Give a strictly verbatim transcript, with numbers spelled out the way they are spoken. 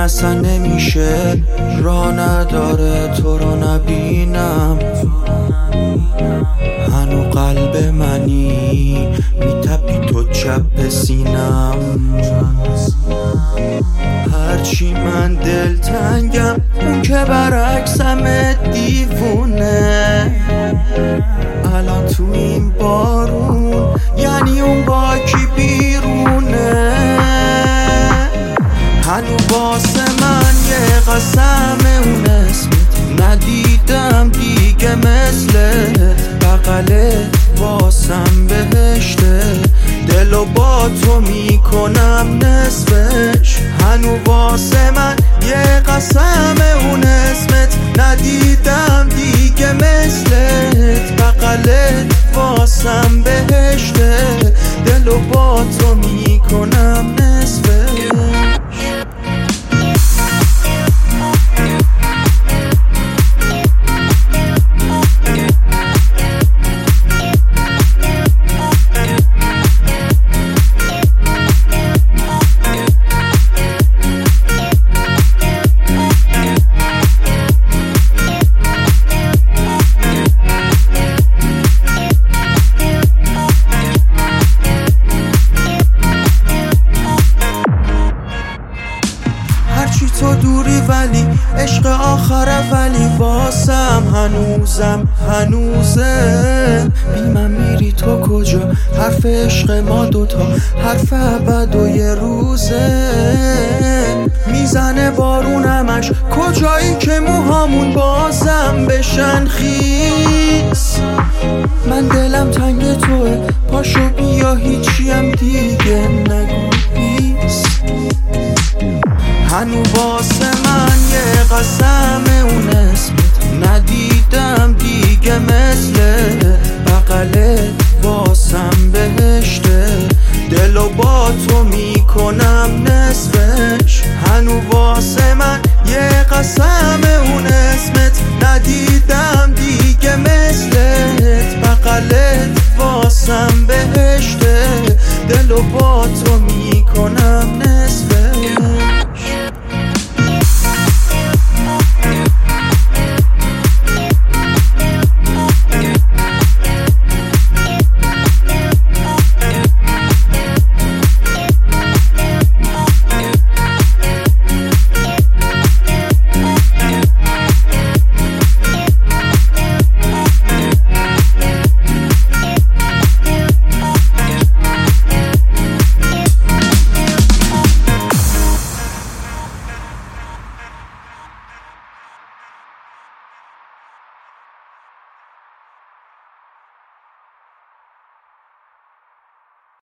اصلا نمیشه، راه نداره تو رو نبینم. هنو قلب منی میتپی تو چپ سینم. هرچی من دلتنگم اون که برعکسم دیوونه. الان تو این بارون یعنی اون با کی بیرونه. هنو واسه من یه قسم اون اسمت ندیدم دیگه مثلت. بغلت واسم بهشته، دلو با تو میکنم نصفش. هنو واسه من یه قسم اون اسمت ندیدم دیگه مثلت. بغلت واسم بهشته، دلو با تو میکنم نصفش. تو دوری ولی عشق آخره، ولی واسم هنوزم هنوزه. بی من میری تو کجا؟ حرف عشق ما دوتا حرف ابد و یه روزه. میزنه بارون همش کجایی که موهامون بازم بشن خیس. من دلم تنگ توه، پاشو بیا هیچیم دیگه نگو پیس. هنو واسه من یه قسم اون اسمت ندیدم دیگه مثلت. بغلت واسم بهشته، دلو با تو میکنم نصفش. هنو واسه من یه قسم اون اسمت ندیدم